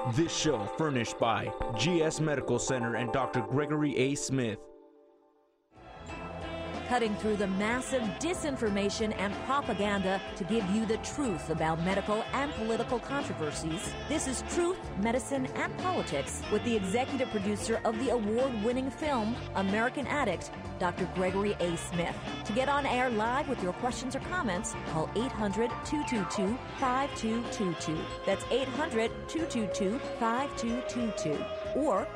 This show furnished by GS Medical Center and Dr. Gregory A. Smith. Cutting through the massive disinformation and propaganda to give you the truth about medical and political controversies. This is Truth, Medicine, and Politics with the executive producer of the award-winning film, American Addict, Dr. Gregory A. Smith. To get on air live with your questions or comments, call 800-222-5222. That's 800-222-5222. Or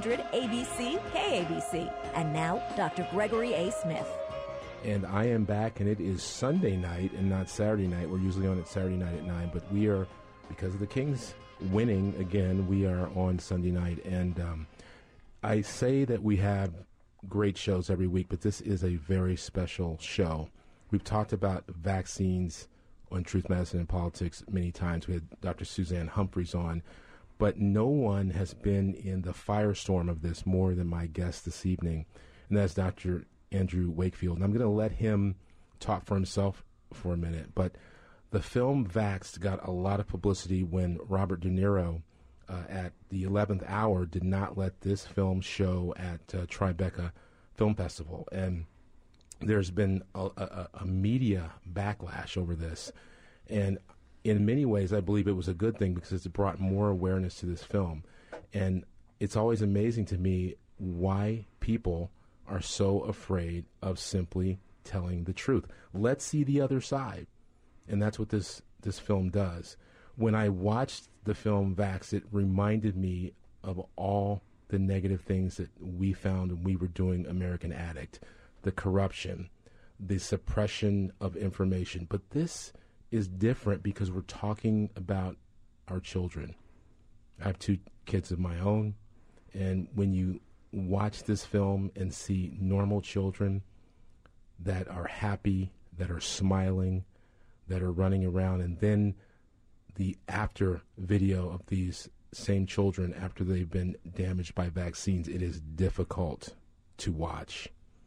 800-ABC-KABC. And now, Dr. Gregory A. Smith. And I am back, and it is Sunday night and not Saturday night. We're usually on it Saturday night at 9, but we are, because of the Kings winning again, we are on Sunday night. And I say that we have great shows every week, but this is a very special show. We've talked about vaccines on Truth, Medicine, and Politics many times. We had Dr. Suzanne Humphries on, but no one has been in the firestorm of this more than my guest this evening, and that's Dr. Andrew Wakefield. And I'm going to let him talk for himself for a minute, but the film Vaxxed got a lot of publicity when Robert De Niro at the 11th hour did not let this film show at Tribeca Film Festival. And there's been a media backlash over this. And in many ways, I believe it was a good thing because it's brought more awareness to this film. And it's always amazing to me why people are so afraid of simply telling the truth. Let's see the other side. And that's what this film does. When I watched the film Vaxxed, it reminded me of all the negative things that we found when we were doing American Addict, the corruption, the suppression of information. But this is different because we're talking about our children. I have 2 kids of my own, and when you watch this film and see normal children that are happy, that are smiling, that are running around, and then the after video of these same children after they've been damaged by vaccines, it is difficult to watch.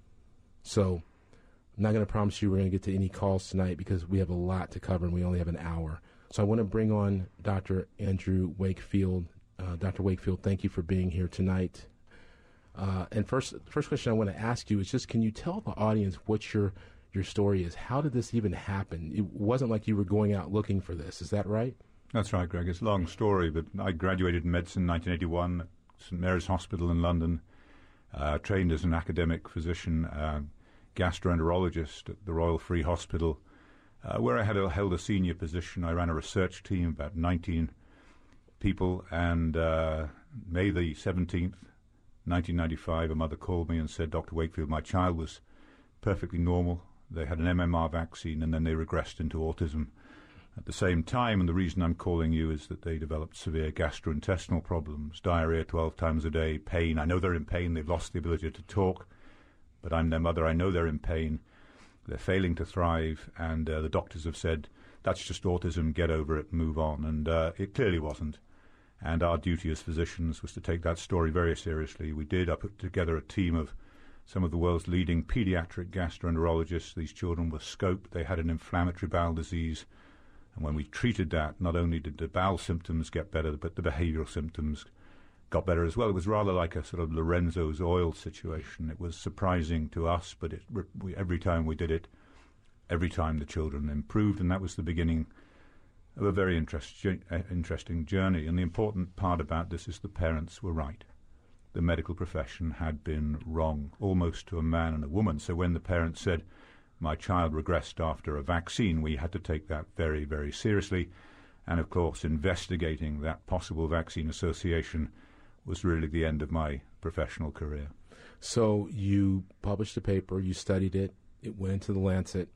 So I'm not going to promise you we're going to get to any calls tonight because we have a lot to cover and we only have an hour. So I want to bring on Dr. Andrew Wakefield. Dr. Wakefield, thank you for being here tonight. And first question I want to ask you is just, can you tell the audience what your story is? How did this even happen? It wasn't like you were going out looking for this. Is that right? That's right, Greg. It's a long story, but I graduated in medicine in 1981 at St Mary's Hospital in London, trained as an academic physician, gastroenterologist at the Royal Free Hospital, where I held a senior position. I ran a research team, about 19 people, and May the 17th, 1995, a mother called me and said, Dr. Wakefield, my child was perfectly normal. They had an MMR vaccine, and then they regressed into autism at the same time. And the reason I'm calling you is that they developed severe gastrointestinal problems, diarrhea 12 times a day, pain. I know they're in pain. They've lost the ability to talk, but I'm their mother. I know they're in pain. They're failing to thrive, and the doctors have said, that's just autism, get over it, move on. And it clearly wasn't. And our duty as physicians was to take that story very seriously. We did. I put together a team of some of the world's leading pediatric gastroenterologists. These children were scoped. They had an inflammatory bowel disease. And when we treated that, not only did the bowel symptoms get better, but the behavioral symptoms got better as well. It was rather like a sort of Lorenzo's oil situation. It was surprising to us, but every time we did it, every time the children improved. And that was the beginning of a very interesting journey. And the important part about this is the parents were right. The medical profession had been wrong, almost to a man and a woman. So when the parents said, my child regressed after a vaccine, we had to take that very, very seriously. And of course, investigating that possible vaccine association was really the end of my professional career. So you published a paper, you studied it, it went into the Lancet,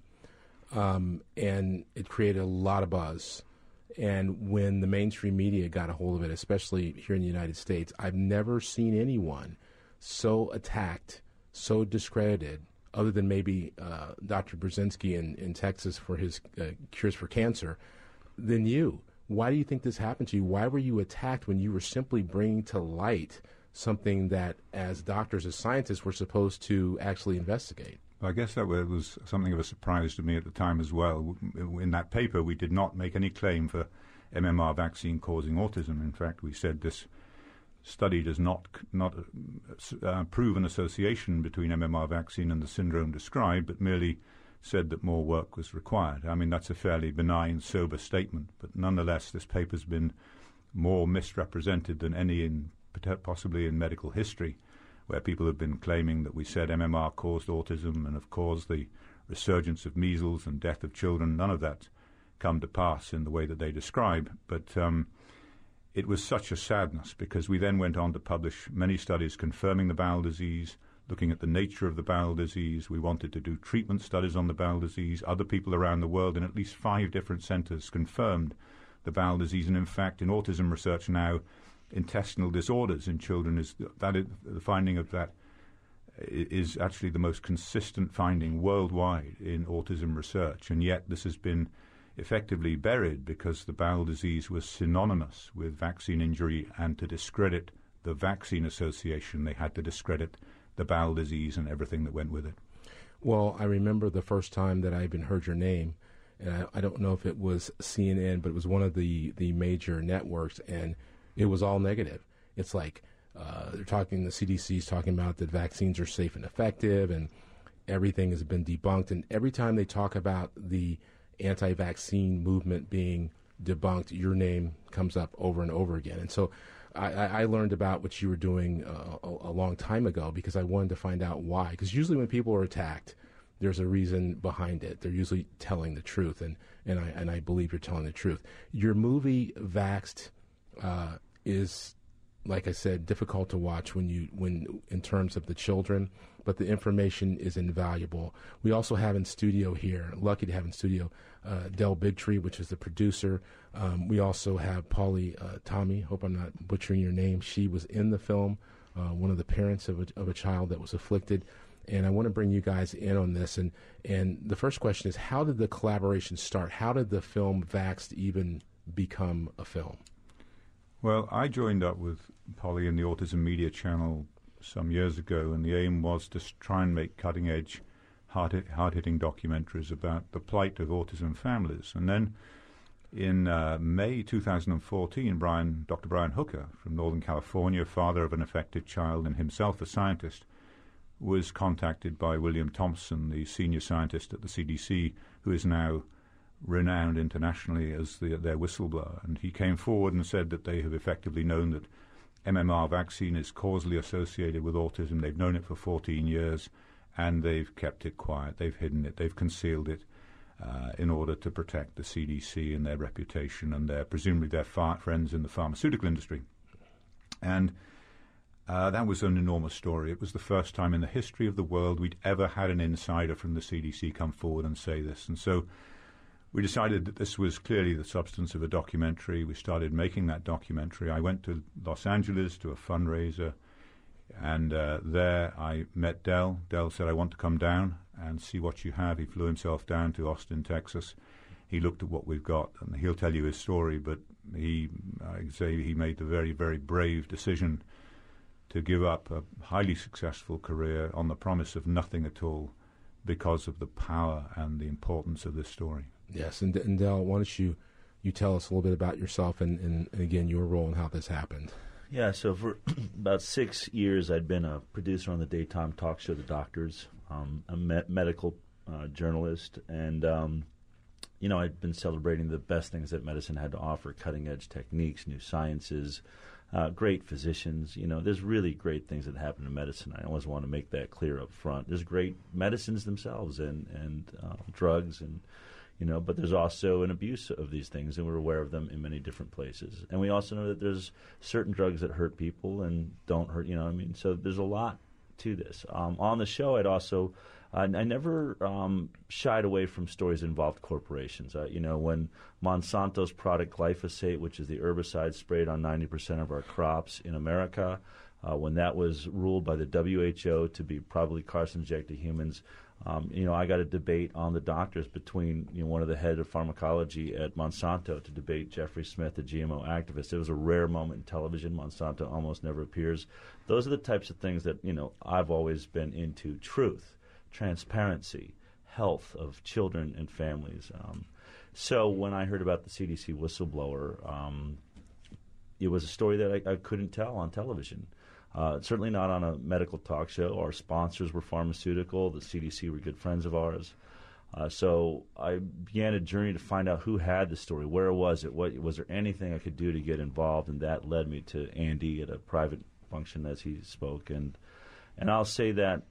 and it created a lot of buzz. And when the mainstream media got a hold of it, especially here in the United States, I've never seen anyone so attacked, so discredited, other than maybe Dr. Brzezinski in Texas for his cures for cancer, than you. Why do you think this happened to you? Why were you attacked when you were simply bringing to light something that, as doctors, as scientists, were supposed to actually investigate? I guess that was something of a surprise to me at the time as well. In that paper, we did not make any claim for MMR vaccine causing autism. In fact, we said this study does not prove an association between MMR vaccine and the syndrome described, but merely said that more work was required. I mean, that's a fairly benign, sober statement, but nonetheless, this paper's been more misrepresented than any possibly in medical history, where people have been claiming that we said MMR caused autism and have caused the resurgence of measles and death of children. None of that come to pass in the way that they describe. But it was such a sadness, because we then went on to publish many studies confirming the bowel disease, looking at the nature of the bowel disease. We wanted to do treatment studies on the bowel disease. Other people around the world in at least 5 different centers confirmed the bowel disease. And in fact, in autism research now, intestinal disorders in children the finding of that is actually the most consistent finding worldwide in autism research. And yet this has been effectively buried because the bowel disease was synonymous with vaccine injury, and to discredit the vaccine association, they had to discredit the bowel disease and everything that went with it. Well, I remember the first time that I even heard your name, and I don't know if it was CNN, but it was one of the major networks, and it was all negative. It's like the CDC's talking about that vaccines are safe and effective, and everything has been debunked. And every time they talk about the anti-vaccine movement being debunked, your name comes up over and over again. And so I learned about what you were doing a long time ago, because I wanted to find out why. Because usually when people are attacked, there's a reason behind it. They're usually telling the truth, and I believe you're telling the truth. Your movie Vaxxed is, like I said, difficult to watch when in terms of the children, but the information is invaluable. We also have in studio here, lucky to have in studio, Del Bigtree, which is the producer. We also have Polly Tommy, hope I'm not butchering your name. She was in the film, one of the parents of a child that was afflicted. And I want to bring you guys in on this. And the first question is, how did the collaboration start? How did the film Vaxxed even become a film? Well, I joined up with Polly in the Autism Media Channel some years ago, and the aim was to try and make cutting-edge, hard-hitting documentaries about the plight of autism families. And then in May 2014, Dr. Brian Hooker from Northern California, father of an affected child and himself a scientist, was contacted by William Thompson, the senior scientist at the CDC, who is now renowned internationally as their whistleblower. And he came forward and said that they have effectively known that MMR vaccine is causally associated with autism. They've known it for 14 years, and they've kept it quiet. They've hidden it. They've concealed it in order to protect the CDC and their reputation and presumably their friends in the pharmaceutical industry. And that was an enormous story. It was the first time in the history of the world we'd ever had an insider from the CDC come forward and say this. And so we decided that this was clearly the substance of a documentary. We started making that documentary. I went to Los Angeles to a fundraiser, and there I met Del. Del said, "I want to come down and see what you have." He flew himself down to Austin, Texas. He looked at what we've got, and he'll tell you his story, but he made the very, very brave decision to give up a highly successful career on the promise of nothing at all because of the power and the importance of this story. Yes, and Del, why don't you tell us a little bit about yourself and again, your role and how this happened. Yeah, so for about 6 years, I'd been a producer on the daytime talk show The Doctors, a medical journalist, and I'd been celebrating the best things that medicine had to offer, cutting-edge techniques, new sciences, great physicians. There's really great things that happen in medicine. I always want to make that clear up front. There's great medicines themselves and drugs but there's also an abuse of these things, and we're aware of them in many different places. And we also know that there's certain drugs that hurt people and don't hurt, So there's a lot to this. On the show, I never shied away from stories that involved corporations. When Monsanto's product glyphosate, which is the herbicide sprayed on 90% of our crops in America, when that was ruled by the WHO to be probably carcinogenic to humans, I got a debate on The Doctors between one of the head of pharmacology at Monsanto to debate Jeffrey Smith, the GMO activist. It was a rare moment in television. Monsanto almost never appears. Those are the types of things that I've always been into: truth, transparency, health of children and families. So when I heard about the CDC whistleblower, it was a story that I couldn't tell on television. Certainly not on a medical talk show. Our sponsors were pharmaceutical. The CDC were good friends of ours. So I began a journey to find out who had the story, where was it, what was there anything I could do to get involved, and that led me to Andy at a private function as he spoke. And I'll say that,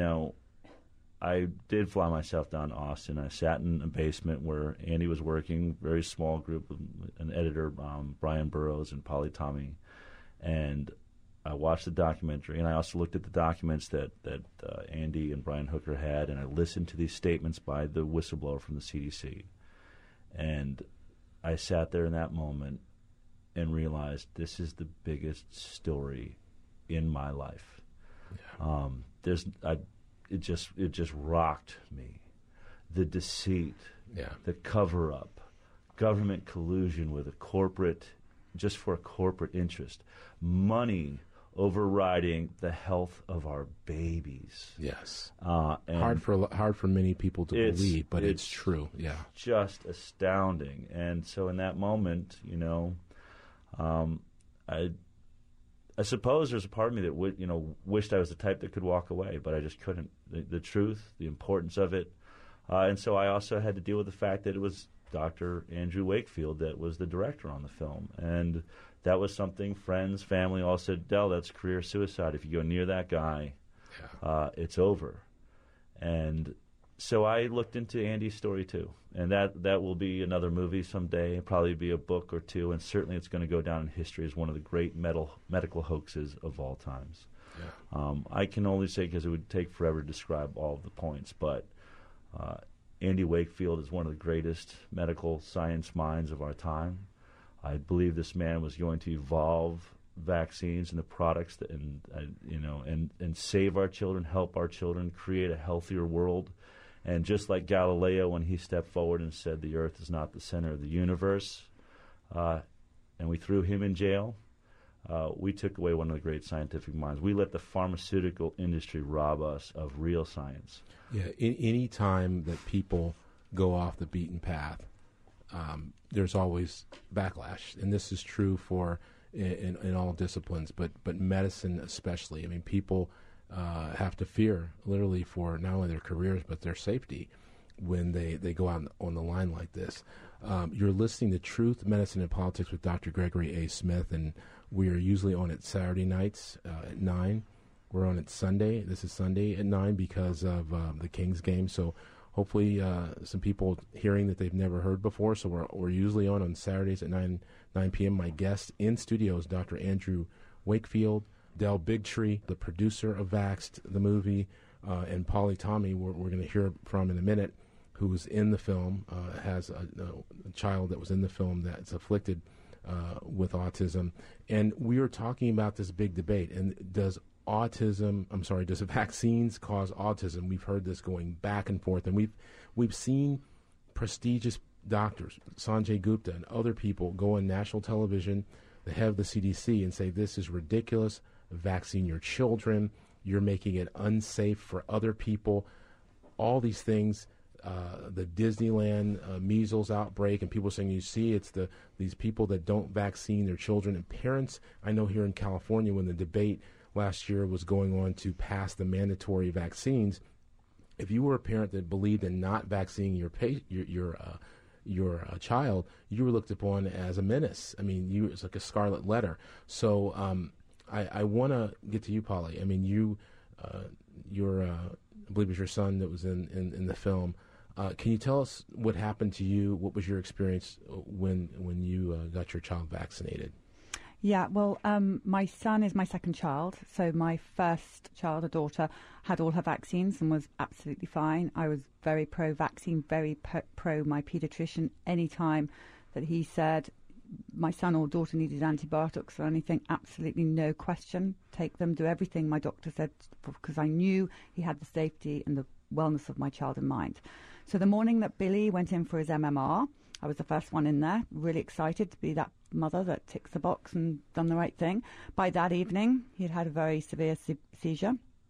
I did fly myself down to Austin. I sat in a basement where Andy was working, very small group, an editor, Brian Burrows and Polly Tommy, and I watched the documentary, and I also looked at the documents that Andy and Brian Hooker had, and I listened to these statements by the whistleblower from the CDC. And I sat there in that moment and realized this is the biggest story in my life. Yeah. It just rocked me. The deceit, the cover-up, government collusion with just for a corporate interest, money overriding the health of our babies. Yes. And hard for many people to believe, but it's true. Yeah. Just astounding. And so in that moment, I suppose there's a part of me that wished I was the type that could walk away, but I just couldn't. The truth, the importance of it. And so I also had to deal with the fact that it was Dr. Andrew Wakefield that was the director on the film. And that was something friends, family all said, Del, that's career suicide. If you go near that guy, it's over. And so I looked into Andy's story too. And that will be another movie someday, probably be a book or two, and certainly it's going to go down in history as one of the great medical hoaxes of all times. Yeah. I can only say, because it would take forever to describe all of the points, but Andy Wakefield is one of the greatest medical science minds of our time. I believe this man was going to evolve vaccines and the products and save our children, help our children, create a healthier world. And just like Galileo, when he stepped forward and said the earth is not the center of the universe, and we threw him in jail, we took away one of the great scientific minds. We let the pharmaceutical industry rob us of real science. Yeah, any time that people go off the beaten path, there's always backlash, and this is true for in all disciplines, but medicine especially. I mean, people have to fear literally for not only their careers but their safety when they go out on the line like this. You're listening to Truth, Medicine, and Politics with Dr. Gregory A. Smith, and we are usually on it Saturday nights at 9. We're on it Sunday. This is Sunday at 9 because of the Kings game. So hopefully some people hearing that they've never heard before. So we're usually on Saturdays at 9 p.m. My guest in studio is Dr. Andrew Wakefield, Del Bigtree, the producer of Vaxxed, the movie, and Polly Tommy, we're going to hear from in a minute, who's in the film, has a child that was in the film that's afflicted with autism. And we are talking about this big debate. And does vaccines cause autism? We've heard this going back and forth. And we've seen prestigious doctors, Sanjay Gupta and other people, go on national television, the head of the CDC, and say this is ridiculous. Vaccine your children. You're making it unsafe for other people. All these things. The Disneyland measles outbreak, and people saying, you see, it's these people that don't vaccine their children. And parents, I know here in California, when the debate last year was going on to pass the mandatory vaccines, if you were a parent that believed in not vaccinating your child, you were looked upon as a menace. I mean, it's like a scarlet letter. So I want to get to you, Polly. I mean, I believe it was your son that was in the film. Can you tell us what happened to you? What was your experience when you got your child vaccinated? Yeah, well, my son is my second child. So my first child, a daughter, had all her vaccines and was absolutely fine. I was very pro-vaccine, very pro my pediatrician. Any time that he said my son or daughter needed antibiotics or anything, absolutely no question. Take them, do everything my doctor said, because I knew he had the safety and the wellness of my child in mind. So the morning that Billy went in for his MMR, I was the first one in there, really excited to be that mother that ticks the box and done the right thing. By that evening, he had had a very severe seizure,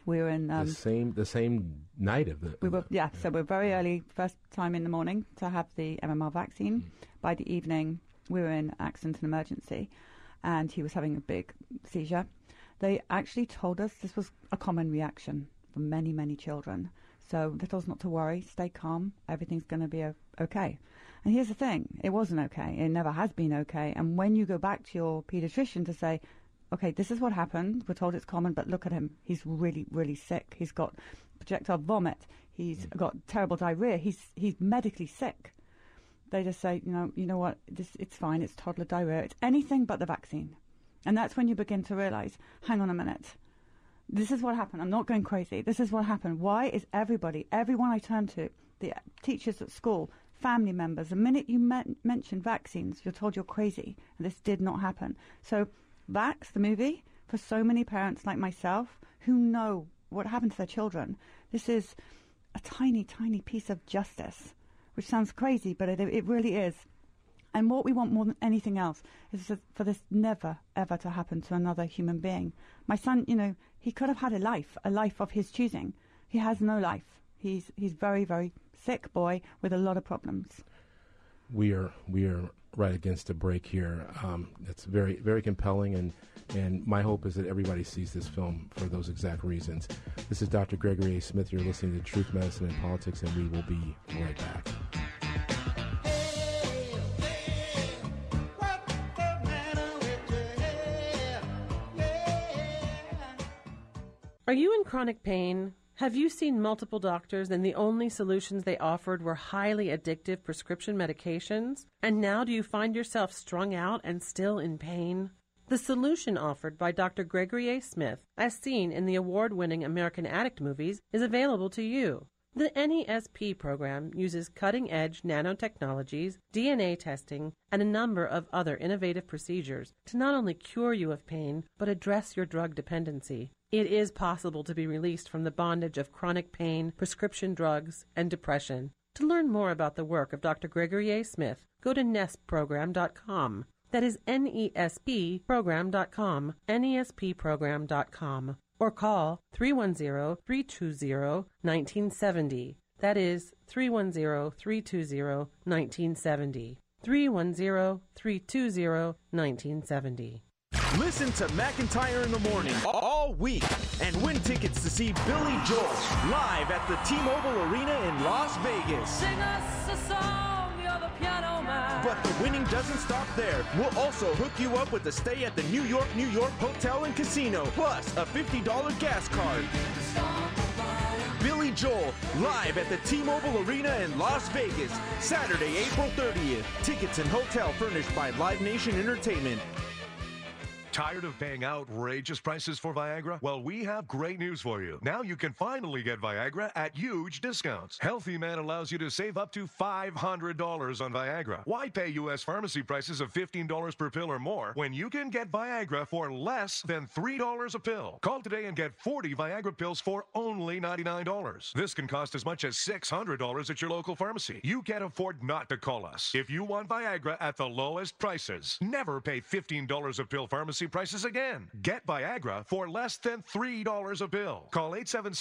We were in the same night of the. So we're very early, first time in the morning to have the MMR vaccine. By the evening, we were in accident and emergency, and he was having a big seizure. They actually told us this was a common reaction for many, many children. So little not to worry, stay calm, everything's going to be okay. And here's the thing, it wasn't okay, it never has been okay. And when you go back to your pediatrician to say, okay, this is what happened, we're told it's common, but look at him, he's really, really sick. He's got projectile vomit, he's got terrible diarrhea, he's medically sick. They just say, you know what, it's fine, it's toddler diarrhea, it's anything but the vaccine. And that's when you begin to realize, hang on a minute, this is what happened. I'm not going crazy. This is what happened. Why is everyone I turn to, the teachers at school, family members, the minute you mention vaccines, you're told you're crazy. And this did not happen. So Vax, the movie, for so many parents like myself who know what happened to their children, this is a tiny, tiny piece of justice, which sounds crazy, but it really is. And what we want more than anything else is for this never, ever to happen to another human being. My son, he could have had a life of his choosing. He has no life. He's very, very sick boy with a lot of problems. We are right against a break here. It's very, very compelling, and my hope is that everybody sees this film for those exact reasons. This is Dr. Gregory A. Smith. You're listening to Truth, Medicine, and Politics, and we will be right back. Are you in chronic pain? Have you seen multiple doctors and the only solutions they offered were highly addictive prescription medications? And now do you find yourself strung out and still in pain? The solution offered by Dr. Gregory A. Smith, as seen in the award-winning American Addict movies, is available to you. The NESP program uses cutting-edge nanotechnologies, DNA testing, and a number of other innovative procedures to not only cure you of pain, but address your drug dependency. It is possible to be released from the bondage of chronic pain, prescription drugs, and depression. To learn more about the work of Dr. Gregory A. Smith, go to nespprogram.com. That is NESPprogram.com, NESPprogram.com. Or call 310-320-1970. That is 310-320-1970. 310-320-1970. Listen to McIntyre in the Morning all week and win tickets to see Billy Joel live at the T-Mobile Arena in Las Vegas. Sing us a song, you're the piano man. But the winning doesn't stop there. We'll also hook you up with a stay at the New York Hotel and Casino, plus a $50 gas card. Billy Joel live at the T-Mobile Arena in Las Vegas, Saturday, April 30th. Tickets and hotel furnished by Live Nation Entertainment. Tired of paying outrageous prices for Viagra? Well, we have great news for you. Now you can finally get Viagra at huge discounts. Healthy Man allows you to save up to $500 on Viagra. Why pay U.S. pharmacy prices of $15 per pill or more when you can get Viagra for less than $3 a pill? Call today and get 40 Viagra pills for only $99. This can cost as much as $600 at your local pharmacy. You can't afford not to call us. If you want Viagra at the lowest prices, never pay $15 a pill pharmacy prices again. Get Viagra for less than $3 a pill. Call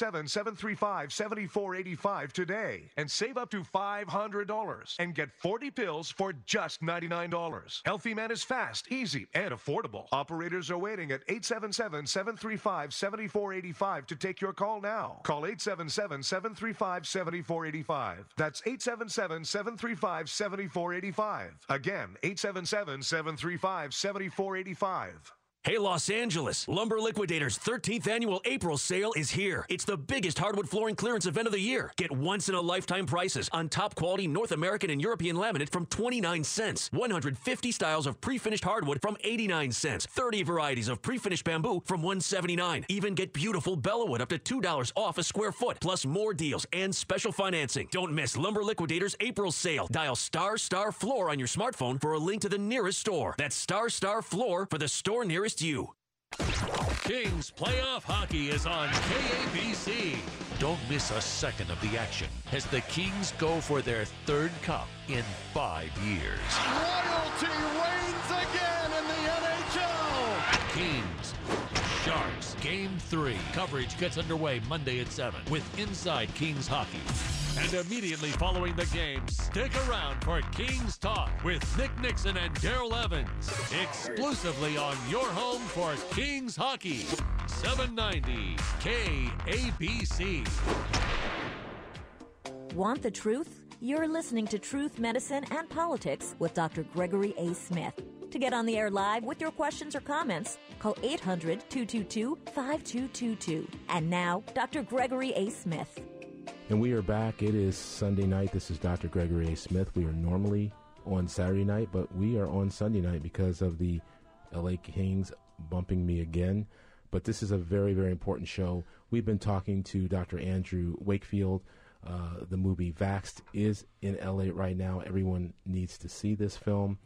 877-735-7485 today and save up to $500 and get 40 pills for just $99. Healthy Man is fast, easy, and affordable. Operators are waiting at 877-735-7485 to take your call now. Call 877-735-7485. That's 877-735-7485. Again, 877-735-7485. Hey, Los Angeles, Lumber Liquidators' 13th annual April sale is here. It's the biggest hardwood flooring clearance event of the year. Get once-in-a-lifetime prices on top-quality North American and European laminate from 29 cents, 150 styles of pre-finished hardwood from 89 cents, 30 varieties of pre-finished bamboo from $179. Even get beautiful Bellawood up to $2 off a square foot, plus more deals and special financing. Don't miss Lumber Liquidators' April sale. Dial *Floor on your smartphone for a link to the nearest store. That's *Floor for the store nearest you. Kings Playoff Hockey is on KABC. Don't miss a second of the action as the Kings go for their third cup in 5 years. Royalty reigns again in the NHL. Kings, Sharks, Game 3. Coverage gets underway Monday at 7 with Inside Kings Hockey. And immediately following the game, stick around for Kings Talk with Nick Nixon and Daryl Evans. Exclusively on your home for Kings Hockey. 790 KABC. Want the truth? You're listening to Truth, Medicine, and Politics with Dr. Gregory A. Smith. To get on the air live with your questions or comments, call 800-222-5222. And now, Dr. Gregory A. Smith. And we are back. It is Sunday night. This is Dr. Gregory A. Smith. We are normally on Saturday night, but we are on Sunday night because of the LA Kings bumping me again. But this is a very, very important show. We've been talking to Dr. Andrew Wakefield. The movie Vaxxed is in LA right now. Everyone needs to see this film.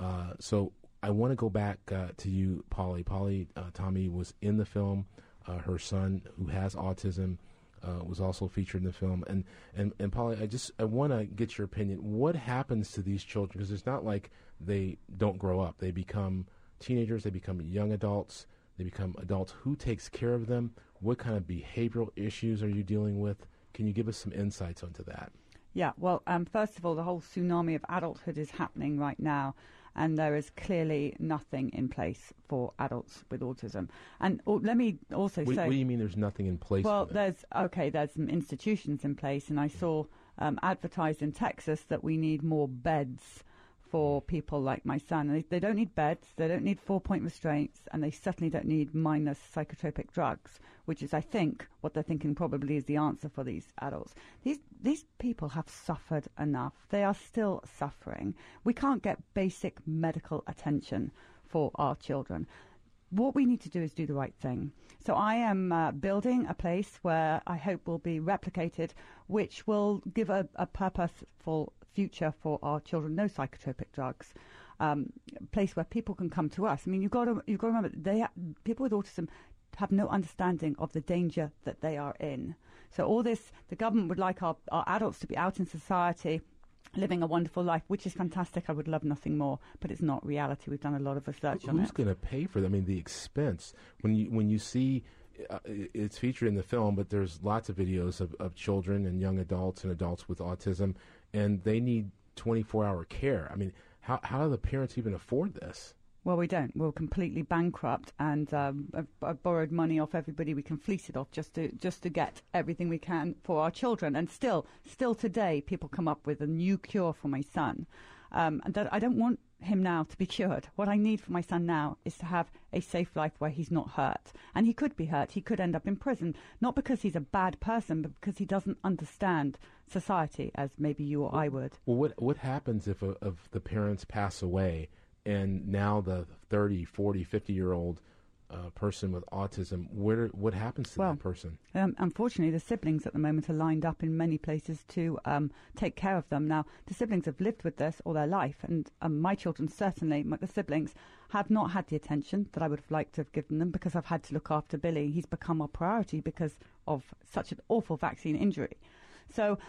So I want to go back to you, Polly. Tommy was in the film. Her son, who has autism, was also featured in the film. And Polly, I want to get your opinion. What happens to these children? Because it's not like they don't grow up. They become teenagers. They become young adults. They become adults. Who takes care of them? What kind of behavioral issues are you dealing with? Can you give us some insights onto that? Yeah, well, first of all, the whole tsunami of adulthood is happening right now, and there is clearly nothing in place for adults with autism. And let me also say... What do you mean there's nothing in place? Well, there's some institutions in place, and I saw advertised in Texas that we need more beds for people like my son. They don't need beds, they don't need 4-point restraints, and they certainly don't need mindless psychotropic drugs, which is, I think, what they're thinking probably is the answer for these adults. These people have suffered enough. They are still suffering. We can't get basic medical attention for our children. What we need to do is do the right thing. So I am building a place where I hope will be replicated, which will give a purposeful future for our children. No psychotropic drugs. A place where people can come to us. I mean, you've got to remember, people with autism have no understanding of the danger that they are in. So all this, the government would like our adults to be out in society, living a wonderful life, which is fantastic. I would love nothing more, but it's not reality. We've done a lot of research on it. Who's going to pay for that? I mean, the expense. When you see, it's featured in the film, but there's lots of videos of children and young adults and adults with autism, and they need 24-hour care. I mean, how do the parents even afford this? Well, we don't. We're completely bankrupt, and I've borrowed money off everybody we can fleece it off just to get everything we can for our children. And still today, people come up with a new cure for my son. And that I don't want him now to be cured. What I need for my son now is to have a safe life where he's not hurt. And he could be hurt. He could end up in prison, not because he's a bad person, but because he doesn't understand society as maybe you or I would. Well, what happens if the parents pass away? And now the 30, 40, 50-year-old person with autism, what happens to that person? Unfortunately, the siblings at the moment are lined up in many places to take care of them. Now, the siblings have lived with this all their life, and my children certainly, the siblings, have not had the attention that I would have liked to have given them because I've had to look after Billy. He's become our priority because of such an awful vaccine injury. So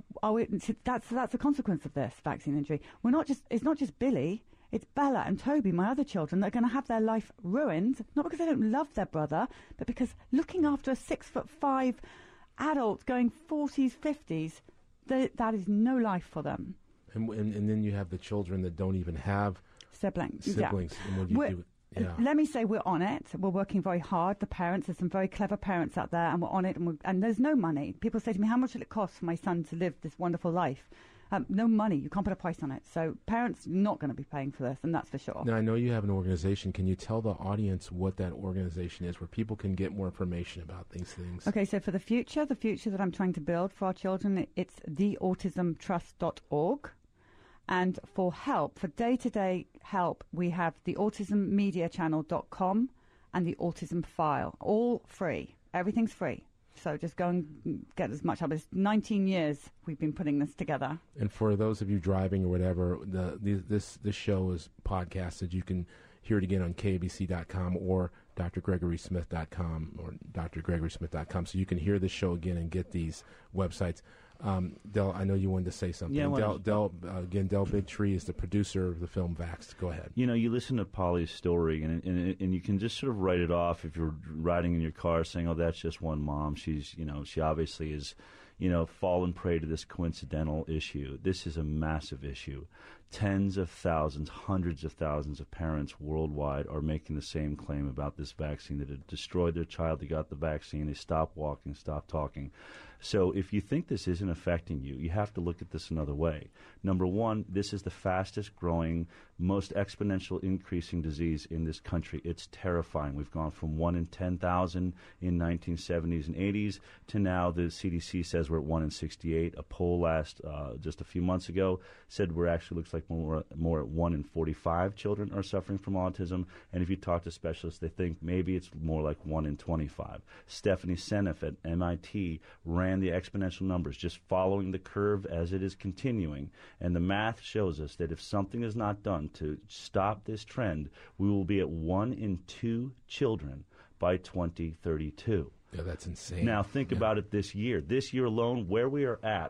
that's a consequence of this vaccine injury. It's not just Billy. It's Bella and Toby, my other children, that are going to have their life ruined, not because they don't love their brother, but because looking after a 6'5" adult going 40s, 50s, that is no life for them. And then you have the children that don't even have siblings. Yeah. And what do you do? Yeah. Let me say we're on it. We're working very hard. The parents, there's some very clever parents out there, and we're on it. And there's no money. People say to me, how much will it cost for my son to live this wonderful life? No money. You can't put a price on it. So parents are not going to be paying for this, and that's for sure. Now, I know you have an organization. Can you tell the audience what that organization is, where people can get more information about these things? Okay, so for the future that I'm trying to build for our children, it's theautismtrust.org. And for help, for day-to-day help, we have the autismmediachannel.com and the Autism File. All free. Everything's free. So just go and get as much help. It's 19 years we've been putting this together. And for those of you driving or whatever, this show is podcasted. You can hear it again on KABC.com or drgregorysmith.com or drgregorysmith.com. So you can hear the show again and get these websites. Del, I know you wanted to say something. Yeah, Del Bigtree is the producer of the film Vaxxed. Go ahead. You know, you listen to Polly's story, and you can just sort of write it off if you're riding in your car saying, "Oh, that's just one mom. She obviously is, fallen prey to this coincidental issue." This is a massive issue. Tens of thousands, hundreds of thousands of parents worldwide are making the same claim about this vaccine, that it destroyed their child. They got the vaccine. They stopped walking, stopped talking. So if you think this isn't affecting you, you have to look at this another way. Number one, this is the fastest growing, most exponential increasing disease in this country. It's terrifying. We've gone from 1 in 10,000 in 1970s and 80s to now the CDC says we're at 1 in 68. A poll just a few months ago said we're actually looks like more at 1 in 45 children are suffering from autism. And if you talk to specialists, they think maybe it's more like 1 in 25. Stephanie Seneff at MIT ran the exponential numbers, just following the curve as it is continuing. And the math shows us that if something is not done to stop this trend, we will be at 1 in 2 children by 2032. Yeah, that's insane. Now, think about it this year. This year alone, where we are at,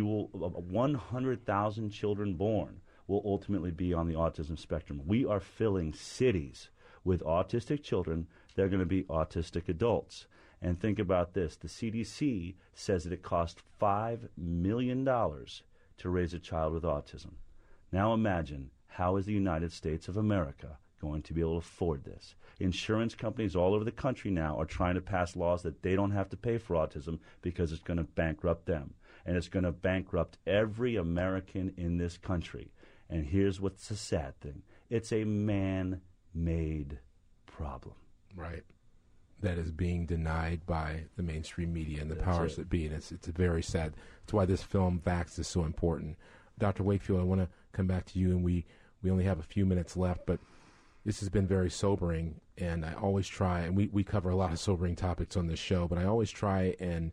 100,000 children born will ultimately be on the autism spectrum. We are filling cities with autistic children. They're going to be autistic adults. And think about this. The CDC says that it costs $5 million to raise a child with autism. Now imagine, how is the United States of America going to be able to afford this? Insurance companies all over the country now are trying to pass laws that they don't have to pay for autism because it's going to bankrupt them. And it's going to bankrupt every American in this country. And here's what's the sad thing. It's a man-made problem. Right. That is being denied by the mainstream media and the powers that be. And it's very sad. That's why this film, Vaxxed, is so important. Dr. Wakefield, I want to come back to you, and we only have a few minutes left, but this has been very sobering, and I always try, and we cover a lot of sobering topics on this show, but I always try and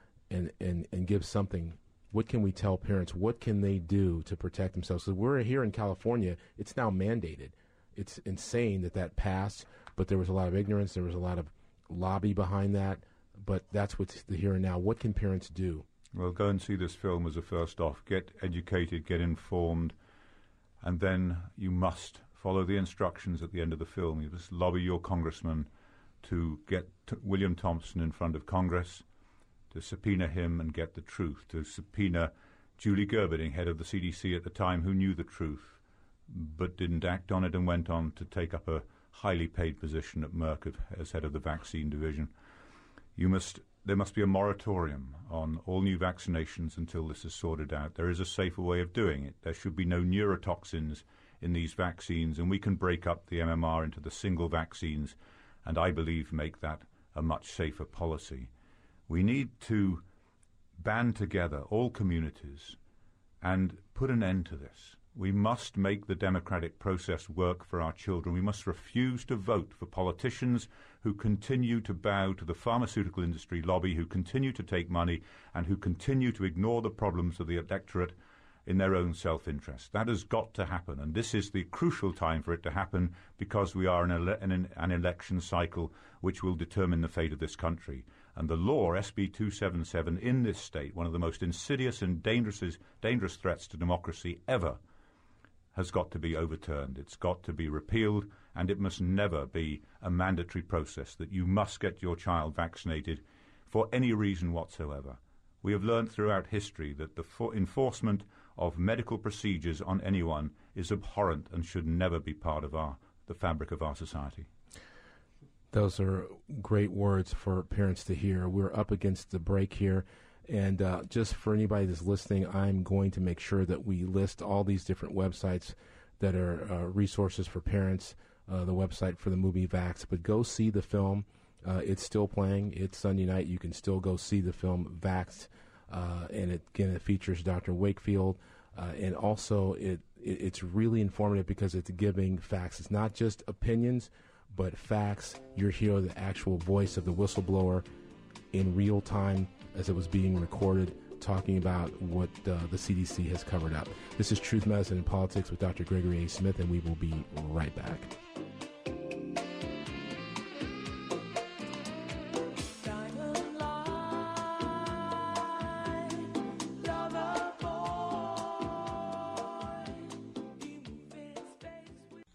give something. What can we tell parents? What can they do to protect themselves? So we're here in California. It's now mandated. It's insane that passed, but there was a lot of ignorance. There was a lot of lobby behind that, but that's what's the here and now. What can parents do? Well, go and see this film as a first off. Get educated, get informed, and then you must follow the instructions at the end of the film. You must lobby your congressman to get William Thompson in front of Congress, to subpoena him and get the truth, to subpoena Julie Gerberding, head of the CDC at the time, who knew the truth but didn't act on it and went on to take up a highly paid position at Merck as head of the vaccine division. There must be a moratorium on all new vaccinations until this is sorted out. There is a safer way of doing it. There should be no neurotoxins in these vaccines, and we can break up the MMR into the single vaccines and I believe make that a much safer policy. We need to band together all communities and put an end to this. We must make the democratic process work for our children. We must refuse to vote for politicians who continue to bow to the pharmaceutical industry lobby, who continue to take money, and who continue to ignore the problems of the electorate in their own self-interest. That has got to happen, and this is the crucial time for it to happen because we are in an election cycle which will determine the fate of this country. And the law, SB 277, in this state, one of the most insidious and dangerous threats to democracy ever, has got to be overturned. It's got to be repealed, and it must never be a mandatory process that you must get your child vaccinated for any reason whatsoever. We have learned throughout history that the enforcement of medical procedures on anyone is abhorrent and should never be part of the fabric of our society. Those are great words for parents to hear. We're up against the break here. And just for anybody that's listening, I'm going to make sure that we list all these different websites that are resources for parents, the website for the movie Vaxxed. But go see the film. It's still playing. It's Sunday night. You can still go see the film Vaxxed. And it features Dr. Wakefield. And also it's really informative because it's giving facts. It's not just opinions, but facts. You're hearing the actual voice of the whistleblower in real time as it was being recorded, talking about what the CDC has covered up. This is Truth, Medicine, and Politics with Dr. Gregory A. Smith, and we will be right back.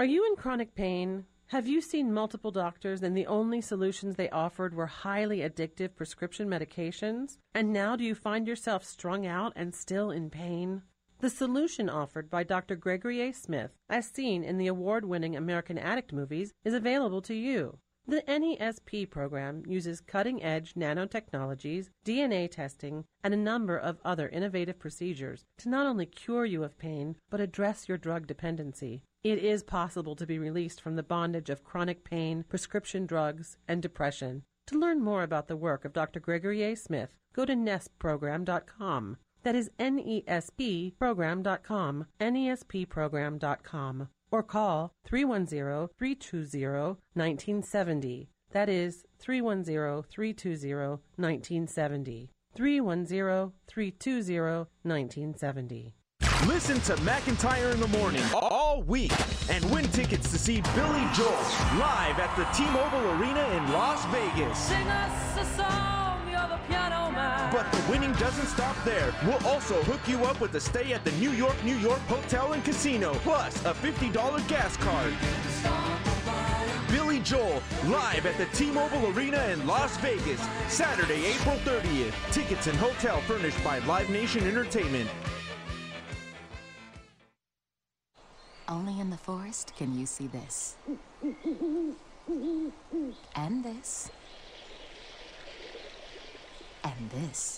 Are you in chronic pain? Have you seen multiple doctors and the only solutions they offered were highly addictive prescription medications? And now do you find yourself strung out and still in pain? The solution offered by Dr. Gregory A. Smith, as seen in the award-winning American Addict movies, is available to you. The NESP program uses cutting-edge nanotechnologies, DNA testing, and a number of other innovative procedures to not only cure you of pain, but address your drug dependency. It is possible to be released from the bondage of chronic pain, prescription drugs, and depression. To learn more about the work of Dr. Gregory A. Smith, go to nespprogram.com. That is NESPprogram.com, NESPprogram.com. Or call 310-320-1970. That is 310-320-1970. 310-320-1970. Listen to McIntyre in the Morning all week and win tickets to see Billy Joel live at the T-Mobile Arena in Las Vegas. Sing us a song, you're the piano man. But the winning doesn't stop there. We'll also hook you up with a stay at the New York Hotel and Casino, plus a $50 gas card. Billy Joel live at the T-Mobile Arena in Las Vegas, Saturday, April 30th. Tickets and hotel furnished by Live Nation Entertainment. Only in the forest can you see this. And this. And this.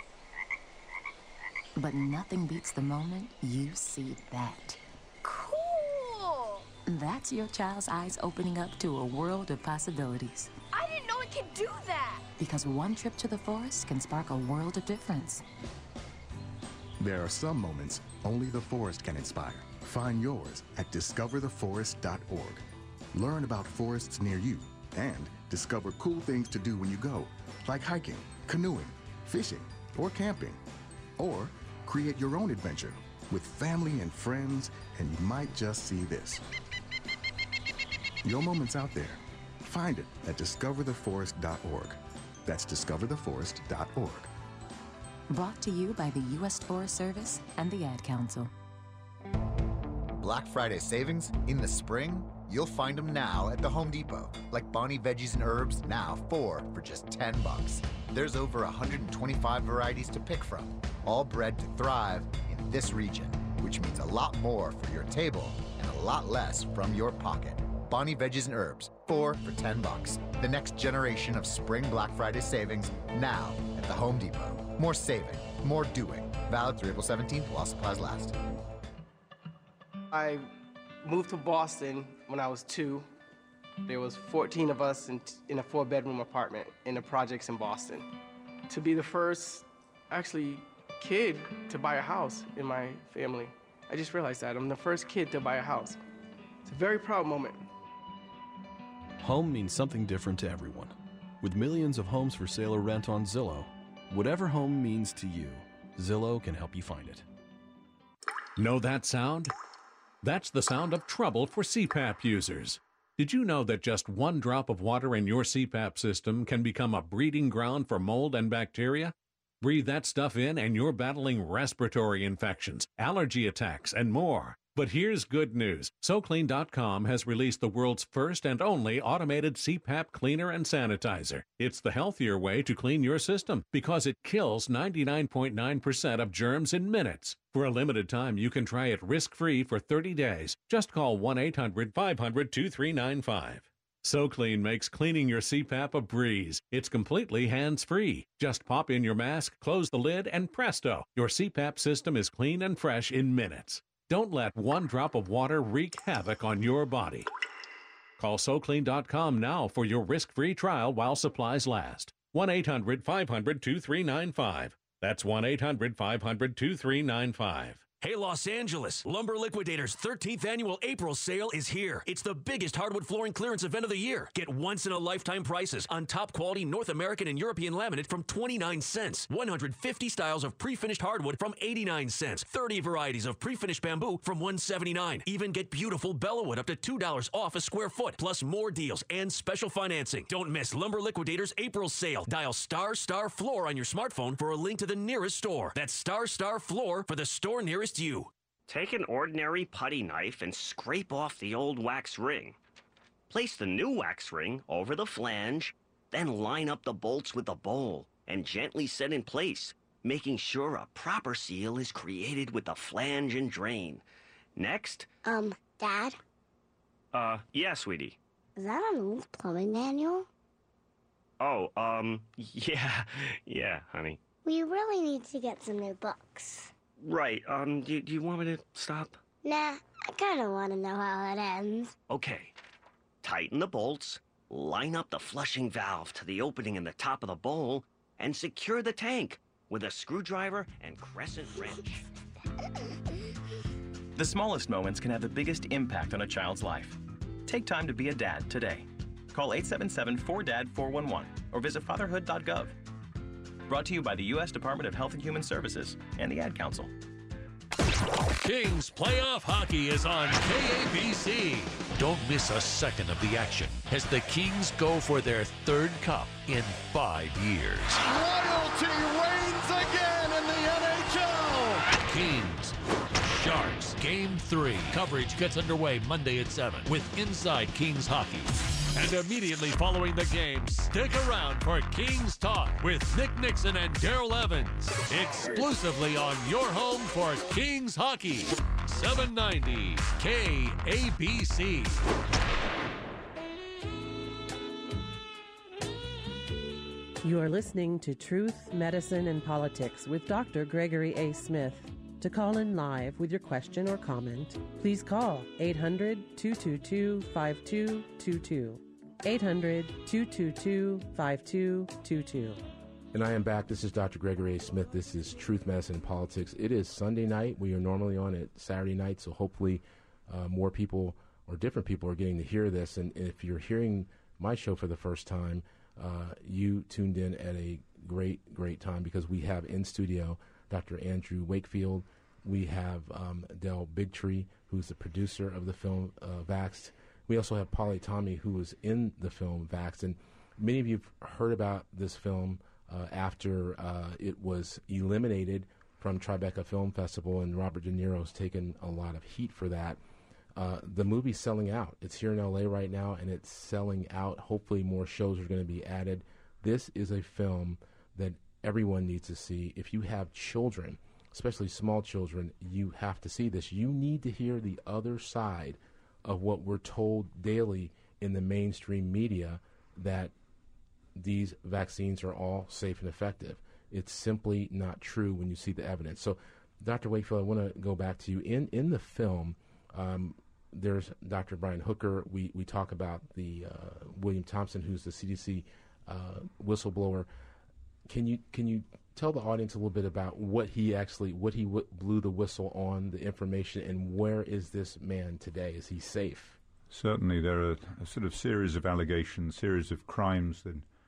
But nothing beats the moment you see that. Cool! That's your child's eyes opening up to a world of possibilities. I didn't know it could do that! Because one trip to the forest can spark a world of difference. There are some moments only the forest can inspire. Find yours at discovertheforest.org. Learn about forests near you and discover cool things to do when you go, like hiking, canoeing, fishing, or camping. Or create your own adventure with family and friends, and you might just see this. Your moment's out there. Find it at discovertheforest.org. That's discovertheforest.org. Brought to you by the U.S. Forest Service and the Ad Council. Black Friday savings in the spring? You'll find them now at the Home Depot. Like Bonnie Veggies and Herbs, now 4 for just $10. There's over 125 varieties to pick from, all bred to thrive in this region, which means a lot more for your table and a lot less from your pocket. Bonnie Veggies and Herbs, 4 for $10. The next generation of spring Black Friday savings now at the Home Depot. More saving, more doing. Valid through April 17th while supplies last. I moved to Boston when I was 2. There was 14 of us in a 4-bedroom apartment in the projects in Boston. To be the first, actually, kid to buy a house in my family. I just realized that. I'm the first kid to buy a house. It's a very proud moment. Home means something different to everyone. With millions of homes for sale or rent on Zillow, whatever home means to you, Zillow can help you find it. Know that sound? That's the sound of trouble for CPAP users. Did you know that just one drop of water in your CPAP system can become a breeding ground for mold and bacteria? Breathe that stuff in and you're battling respiratory infections, allergy attacks, and more. But here's good news. SoClean.com has released the world's first and only automated CPAP cleaner and sanitizer. It's the healthier way to clean your system because it kills 99.9% of germs in minutes. For a limited time, you can try it risk-free for 30 days. Just call 1-800-500-2395. SoClean makes cleaning your CPAP a breeze. It's completely hands-free. Just pop in your mask, close the lid, and presto, your CPAP system is clean and fresh in minutes. Don't let one drop of water wreak havoc on your body. Call SoClean.com now for your risk-free trial while supplies last. 1-800-500-2395. That's 1-800-500-2395. Hey, Los Angeles, Lumber Liquidators' 13th annual April sale is here. It's the biggest hardwood flooring clearance event of the year. Get once-in-a-lifetime prices on top-quality North American and European laminate from 29 cents. 150 styles of pre-finished hardwood from 89 cents. 30 varieties of pre-finished bamboo from $179. Even get beautiful Bellawood up to $2 off a square foot, plus more deals and special financing. Don't miss Lumber Liquidators' April sale. Dial **floor on your smartphone for a link to the nearest store. That's **floor for the store nearest you. Take an ordinary putty knife and scrape off the old wax ring. Place the new wax ring over the flange, then line up the bolts with the bowl and gently set in place, making sure a proper seal is created with the flange and drain. Next... Dad? Yeah, sweetie. Is that an old plumbing manual? Oh, yeah, honey. We really need to get some new books. Right, do you want me to stop? Nah, I kinda wanna know how it ends. Okay. Tighten the bolts, line up the flushing valve to the opening in the top of the bowl, and secure the tank with a screwdriver and crescent wrench. The smallest moments can have the biggest impact on a child's life. Take time to be a dad today. Call 877-4DAD-411 or visit fatherhood.gov. Brought to you by the U.S. Department of Health and Human Services and the Ad Council. Kings Playoff Hockey is on KABC. Don't miss a second of the action as the Kings go for their third cup in 5 years. Royalty reigns again in the NHL. Kings, Sharks, Game 3. Coverage gets underway Monday at 7 with Inside Kings Hockey. And immediately following the game, stick around for Kings Talk with Nick Nixon and Daryl Evans. Exclusively on your home for Kings Hockey. 790 KABC. You are listening to Truth, Medicine, and Politics with Dr. Gregory A. Smith. To call in live with your question or comment, please call 800-222-5222. 800-222-5222. And I am back. This is Dr. Gregory A. Smith. This is Truth, Medicine, and Politics. It is Sunday night. We are normally on at Saturday night, so hopefully more people or different people are getting to hear this. And if you're hearing my show for the first time, you tuned in at a great time because we have in studio Dr. Andrew Wakefield. We have Del Bigtree, who's the producer of the film Vaxxed. We also have Polly Tommy, who was in the film Vaxxed. And many of you have heard about this film after it was eliminated from Tribeca Film Festival, and Robert De Niro's taken a lot of heat for that. The movie's selling out. It's here in L.A. right now, and it's selling out. Hopefully more shows are going to be added. This is a film that everyone needs to see. If you have children, especially small children, you have to see this. You need to hear the other side of what we're told daily in the mainstream media, that these vaccines are all safe and effective. It's simply not true when you see the evidence. So, Dr. Wakefield, I want to go back to you. In the film, there's Dr. Brian Hooker. We talk about the William Thompson, who's the CDC whistleblower. Can you tell the audience a little bit about what he blew the whistle on, the information, and where is this man today? Is he safe? Certainly, there are a sort of series of allegations, series of crimes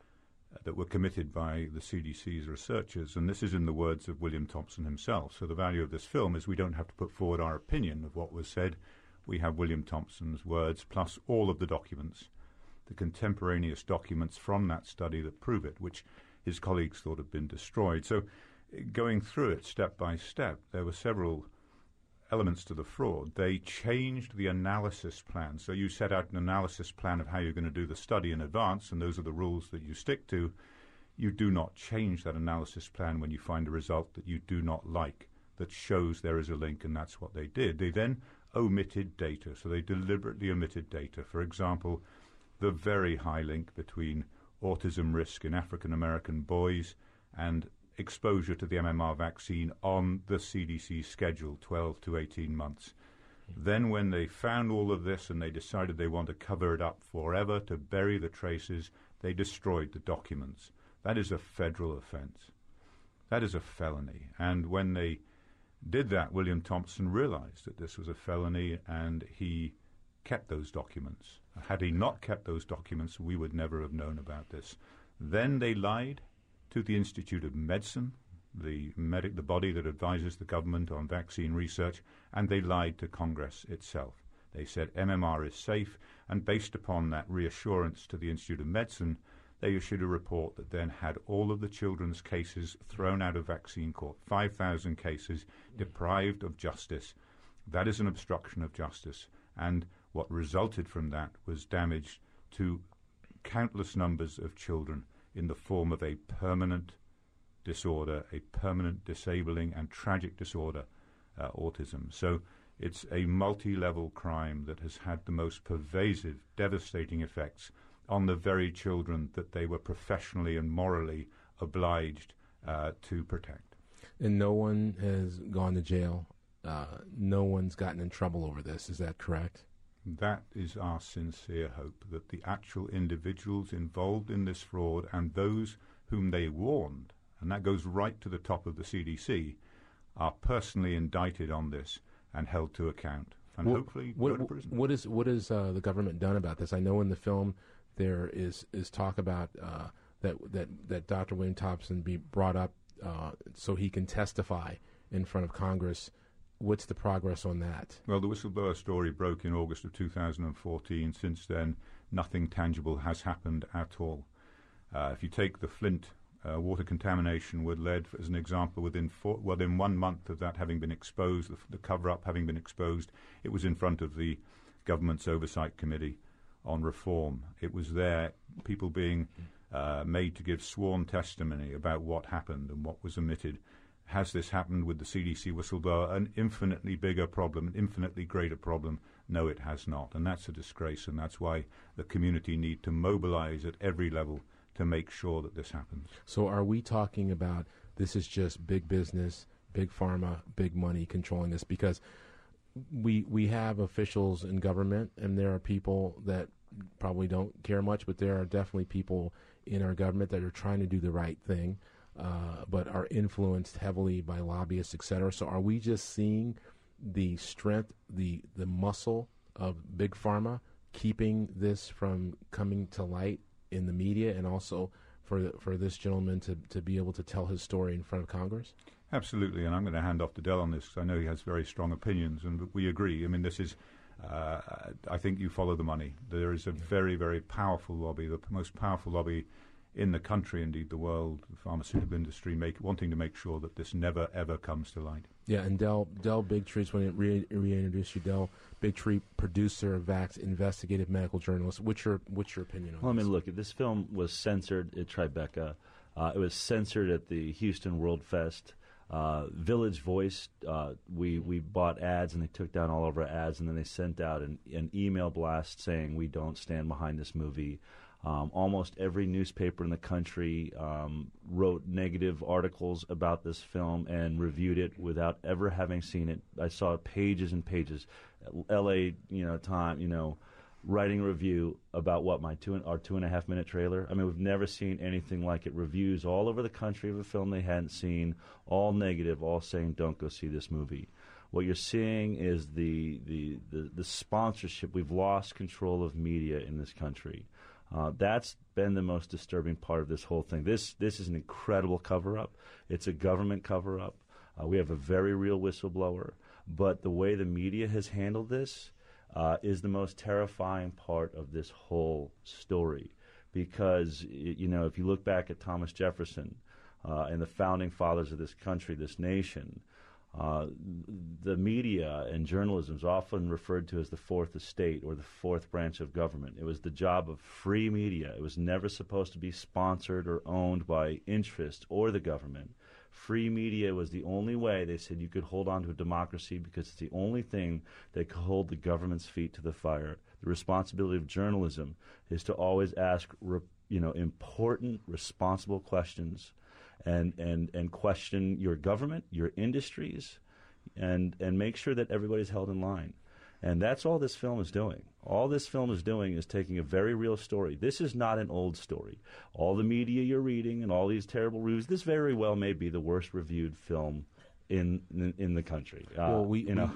that were committed by the CDC's researchers, and this is in the words of William Thompson himself. So the value of this film is we don't have to put forward our opinion of what was said. We have William Thompson's words, plus all of the documents, the contemporaneous documents from that study that prove it, which his colleagues thought had been destroyed. So going through it step by step, there were several elements to the fraud. They changed the analysis plan. So you set out an analysis plan of how you're going to do the study in advance, and those are the rules that you stick to. You do not change that analysis plan when you find a result that you do not like, that shows there is a link, and that's what they did. They then omitted data. So they deliberately omitted data. For example, the very high link between autism risk in African-American boys and exposure to the MMR vaccine on the CDC schedule, 12 to 18 months. Then when they found all of this and they decided they want to cover it up forever, to bury the traces, they destroyed the documents. That is a federal offense. That is a felony. And when they did that, William Thompson realized that this was a felony, and he kept those documents. Had he not kept those documents, we would never have known about this. Then they lied to the Institute of Medicine, the body that advises the government on vaccine research, and they lied to Congress itself. They said MMR is safe, and based upon that reassurance to the Institute of Medicine, they issued a report that then had all of the children's cases thrown out of vaccine court, 5,000 cases deprived of justice. That is an obstruction of justice. And what resulted from that was damage to countless numbers of children in the form of a permanent disorder, a permanent disabling and tragic disorder, autism. So it's a multi-level crime that has had the most pervasive, devastating effects on the very children that they were professionally and morally obliged to protect. And no one has gone to jail. No one's gotten in trouble over this. Is that correct? That is our sincere hope, that the actual individuals involved in this fraud and those whom they warned, and that goes right to the top of the CDC, are personally indicted on this and held to account, and hopefully go to prison. What is the government done about this? I know in the film there is talk about that Dr. William Thompson be brought up so he can testify in front of Congress. What's the progress on that? Well, the whistleblower story broke in August of 2014. Since then, nothing tangible has happened at all. If you take the Flint water contamination with lead as an example, within 1 month of that having been exposed, the cover-up having been exposed, it was in front of the government's oversight committee on reform. It was there, people being made to give sworn testimony about what happened and what was omitted. Has this happened with the CDC whistleblower? An infinitely bigger problem, an infinitely greater problem? No, it has not. And that's a disgrace, and that's why the community need to mobilize at every level to make sure that this happens. So are we talking about this is just big business, big pharma, big money controlling this? Because we have officials in government, and there are people that probably don't care much, but there are definitely people in our government that are trying to do the right thing, but are influenced heavily by lobbyists, et cetera. So are we just seeing the strength, the muscle of big pharma keeping this from coming to light in the media, and also for this gentleman to be able to tell his story in front of Congress? Absolutely, and I'm going to hand off to Del on this because I know he has very strong opinions, and we agree. I mean, this is, I think you follow the money. There is a very, very powerful lobby, the most powerful lobby in the country, indeed the world, the pharmaceutical industry, wanting to make sure that this never, ever comes to light. Yeah, and Del Bigtree, just want to reintroduce you, Del Bigtree, producer of Vax, investigative medical journalist. What's your opinion on this? Well, I mean, look, this film was censored at Tribeca. It was censored at the Houston World Fest. Village Voice, we bought ads, and they took down all of our ads, and then they sent out an email blast saying we don't stand behind this movie. Almost every newspaper in the country wrote negative articles about this film and reviewed it without ever having seen it. I saw pages and pages. L.A. Time, writing a review about what our 2.5 minute trailer. I mean, we've never seen anything like it. Reviews all over the country of a film they hadn't seen, all negative, all saying don't go see this movie. What you're seeing is the sponsorship. We've lost control of media in this country. That's been the most disturbing part of this whole thing. This is an incredible cover-up. It's a government cover-up. We have a very real whistleblower. But the way the media has handled this is the most terrifying part of this whole story. Because, if you look back at Thomas Jefferson and the founding fathers of this country, this nation, the media and journalism is often referred to as the fourth estate or the fourth branch of government. It was the job of free media. It was never supposed to be sponsored or owned by interest or the government. Free media was the only way, they said, you could hold on to a democracy because it's the only thing that could hold the government's feet to the fire. The responsibility of journalism is to always ask important, responsible questions and question your government, your industries, and make sure that everybody's held in line. And that's all this film is doing. All this film is doing is taking a very real story. This is not an old story. All the media you're reading and all these terrible reviews, this very well may be the worst reviewed film in the country. We know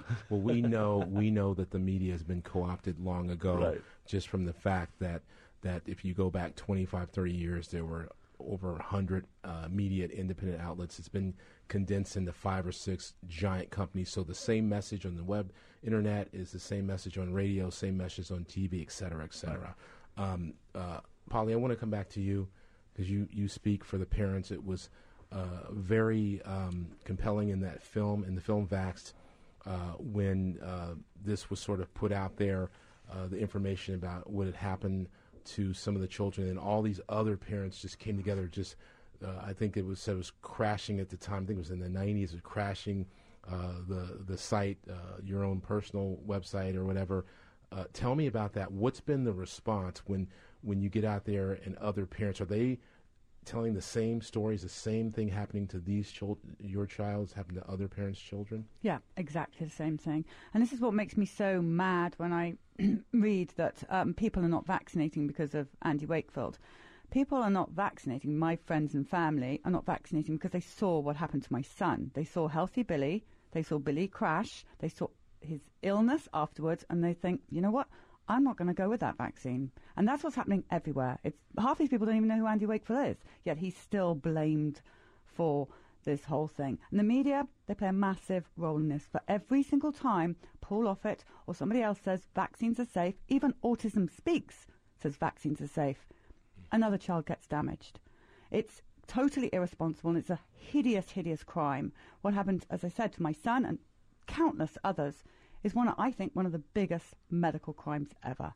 that the media has been co-opted long ago, right, just from the fact that if you go back 25, 30 years, there were over 100 media independent outlets. It's been condensed into 5 or 6 giant companies. So the same message on the web, internet is the same message on radio, same message on TV, et cetera, et cetera. Polly, I want to come back to you because you speak for the parents. It was very compelling in that film, in the film Vaxxed. when this was sort of put out there, the information about what had happened to some of the children, and all these other parents just came together. Just I think it was said it was crashing at the time. I think it was in the 90s. It was crashing the site, your own personal website or whatever. Tell me about that. What's been the response when you get out there and other parents, are they telling the same stories, the same thing happening to these your child has happened to other parents' children? Yeah, exactly the same thing. And this is what makes me so mad when I read that people are not vaccinating because of Andy Wakefield. People are not vaccinating, my friends and family are not vaccinating because they saw what happened to my son. They saw healthy Billy, they saw Billy crash, they saw his illness afterwards, and they think, you know what, I'm not going to go with that vaccine. And that's what's happening everywhere. It's half these people don't even know who Andy Wakefield is, yet he's still blamed for this whole thing. And the media, they play a massive role in this. For every single time Paul Offit or somebody else says vaccines are safe, even Autism Speaks says vaccines are safe, another child gets damaged. It's totally irresponsible, and it's a hideous, hideous crime. What happened, as I said, to my son and countless others is I think one of the biggest medical crimes ever.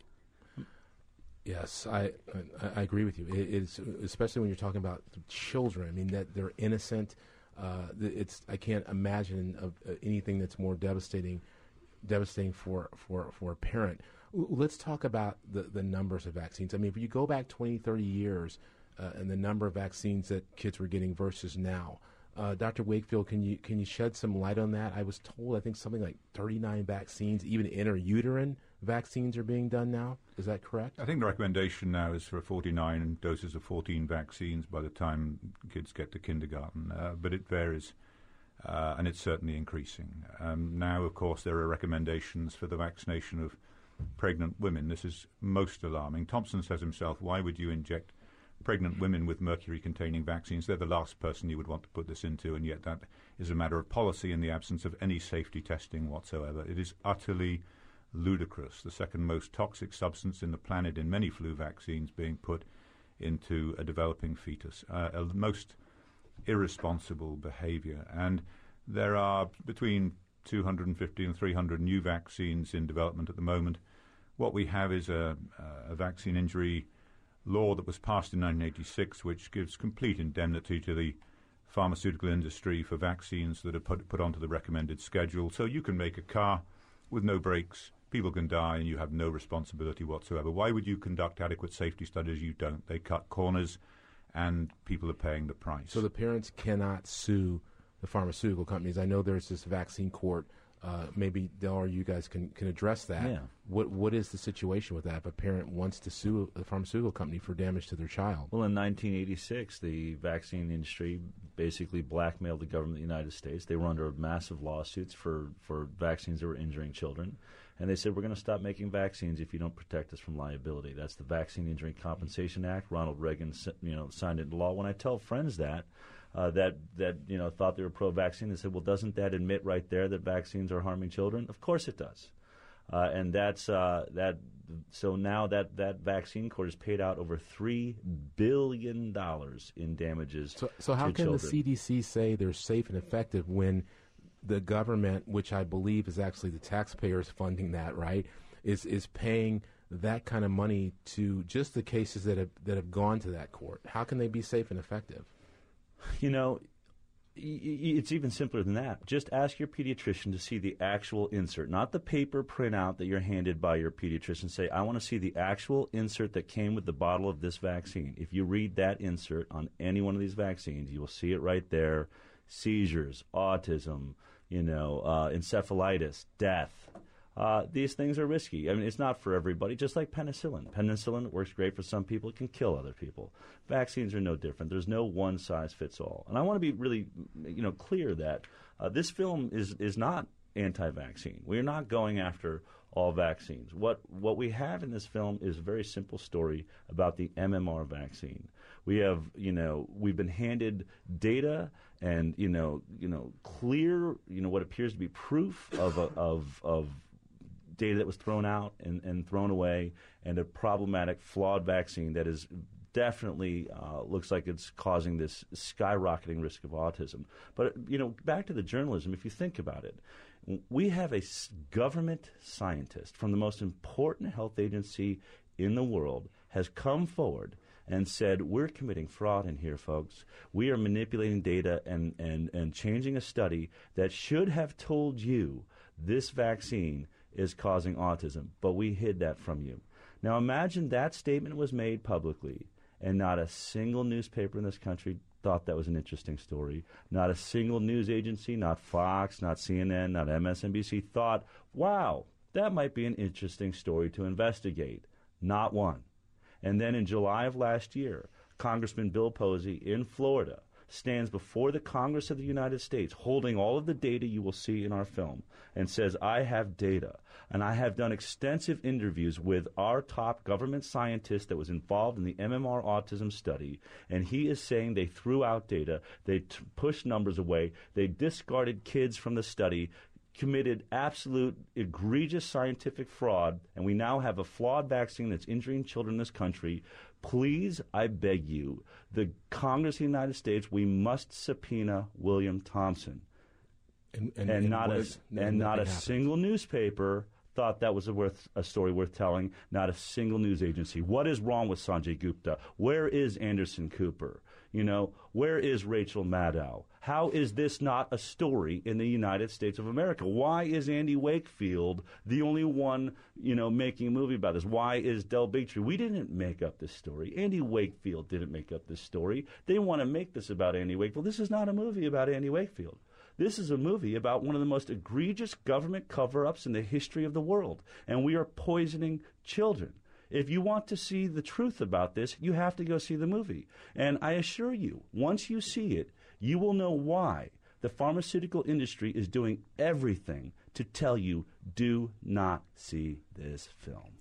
Yes, I agree with you. It's especially when you're talking about children. I mean, that they're innocent. I can't imagine anything that's more devastating for a parent. Let's talk about the numbers of vaccines. I mean, if you go back 20, 30 years and the number of vaccines that kids were getting versus now, Dr. Wakefield, can you shed some light on that? I was told, I think, something like 39 vaccines, even intrauterine vaccines are being done now. Is that correct? I think the recommendation now is for 49 doses of 14 vaccines by the time kids get to kindergarten, but it varies, and it's certainly increasing. Now, of course, there are recommendations for the vaccination of pregnant women. This is most alarming. Thompson says himself, why would you inject pregnant women with mercury-containing vaccines? They're the last person you would want to put this into, and yet that is a matter of policy in the absence of any safety testing whatsoever. It is utterly ludicrous. The second most toxic substance in the planet in many flu vaccines being put into a developing fetus. A most irresponsible behavior. And there are between 250 and 300 new vaccines in development at the moment. What we have is a vaccine injury law that was passed in 1986, which gives complete indemnity to the pharmaceutical industry for vaccines that are put onto the recommended schedule. So you can make a car with no brakes, people can die, and you have no responsibility whatsoever. Why would you conduct adequate safety studies? You don't. They cut corners, and people are paying the price. So the parents cannot sue the pharmaceutical companies. I know there's this vaccine court. Maybe Del or you guys can address that. Yeah. What is the situation with that if a parent wants to sue a pharmaceutical company for damage to their child? Well, in 1986, the vaccine industry basically blackmailed the government of the United States. They were under massive lawsuits for vaccines that were injuring children. And they said, we're going to stop making vaccines if you don't protect us from liability. That's the Vaccine Injury Compensation Act. Ronald Reagan signed it into law. When I tell friends that thought they were pro-vaccine, they said, well, doesn't that admit right there that vaccines are harming children? Of course it does. And that's that. So now that vaccine court has paid out over $3 billion in damages. So how to can children. the CDC say they're safe and effective when the government, which I believe is actually the taxpayers funding that, right, is paying that kind of money to just the cases that have gone to that court? How can they be safe and effective? You know, it's even simpler than that. Just ask your pediatrician to see the actual insert, not the paper printout that you're handed by your pediatrician. Say, I want to see the actual insert that came with the bottle of this vaccine. If you read that insert on any one of these vaccines, you will see it right there. Seizures, autism, encephalitis, death. These things are risky. I mean, it's not for everybody, just like penicillin. Penicillin works great for some people. It can kill other people. Vaccines are no different. There's no one-size-fits-all. And I want to be really, clear that this film is not anti-vaccine. We're not going after all vaccines. What we have in this film is a very simple story about the MMR vaccine. We have, we've been handed data and, clear, what appears to be proof of data that was thrown out and thrown away, and a problematic, flawed vaccine that is definitely looks like it's causing this skyrocketing risk of autism. But, back to the journalism, if you think about it, we have a government scientist from the most important health agency in the world has come forward and said, we're committing fraud in here, folks. We are manipulating data and changing a study that should have told you this vaccine is causing autism, but we hid that from you. Now imagine that statement was made publicly and not a single newspaper in this country thought that was an interesting story. Not a single news agency, not Fox, not CNN, not MSNBC thought, wow, that might be an interesting story to investigate. Not one. And then in July of last year, Congressman Bill Posey in Florida stands before the Congress of the United States holding all of the data you will see in our film and says, I have data. And I have done extensive interviews with our top government scientist that was involved in the MMR autism study, and he is saying they threw out data, they pushed numbers away, they discarded kids from the study, committed absolute egregious scientific fraud, and we now have a flawed vaccine that's injuring children in this country. Please, I beg you, the Congress of the United States, we must subpoena William Thompson. And not a single newspaper thought that was a story worth telling, not a single news agency. What is wrong with Sanjay Gupta? Where is Anderson Cooper? Where is Rachel Maddow? How is this not a story in the United States of America? Why is Andy Wakefield the only one, making a movie about this? Why is Del Bigtree? We didn't make up this story. Andy Wakefield didn't make up this story. They want to make this about Andy Wakefield. This is not a movie about Andy Wakefield. This is a movie about one of the most egregious government cover-ups in the history of the world, and we are poisoning children. If you want to see the truth about this, you have to go see the movie. And I assure you, once you see it, you will know why the pharmaceutical industry is doing everything to tell you, do not see this film.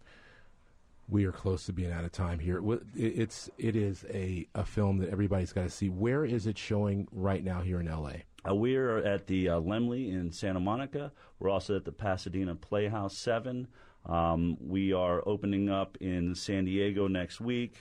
We are close to being out of time here. It is a film that everybody's got to see. Where is it showing right now here in L.A.? We're at the Laemmle in Santa Monica. We're also at the Pasadena Playhouse 7. We are opening up in San Diego next week,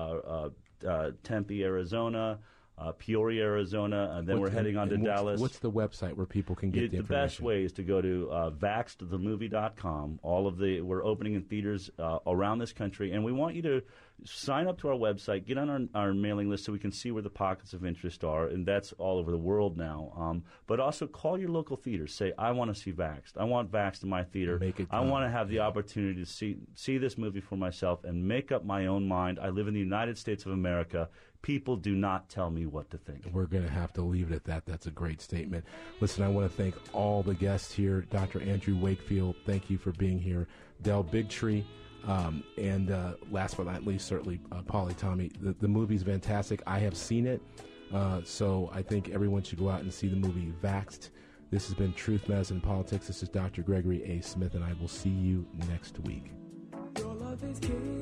Tempe, Arizona, Peoria, Arizona, and then we're heading on to Dallas. What's the website where people can get the information? The best way is to go to vaxedthemovie.com. We're opening in theaters around this country, and we want you to sign up to our website, get on our mailing list so we can see where the pockets of interest are, and that's all over the world now. But also call your local theaters. Say, I want to see Vaxxed. I want Vaxxed in my theater. I want to have the opportunity to see this movie for myself and make up my own mind. I live in the United States of America. People do not tell me what to think. We're going to have to leave it at that. That's a great statement. Listen, I want to thank all the guests here. Dr. Andrew Wakefield, thank you for being here. Del Bigtree, and last but not least, certainly, Paulie Tommy. The movie's fantastic. I have seen it, so I think everyone should go out and see the movie Vaxxed. This has been Truth, Medicine, and Politics. This is Dr. Gregory A. Smith, and I will see you next week. Your love is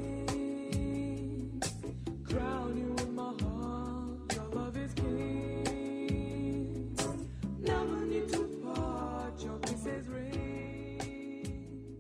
king. Crown you in my heart. Your love is king. Never need to part. Your kiss is ring.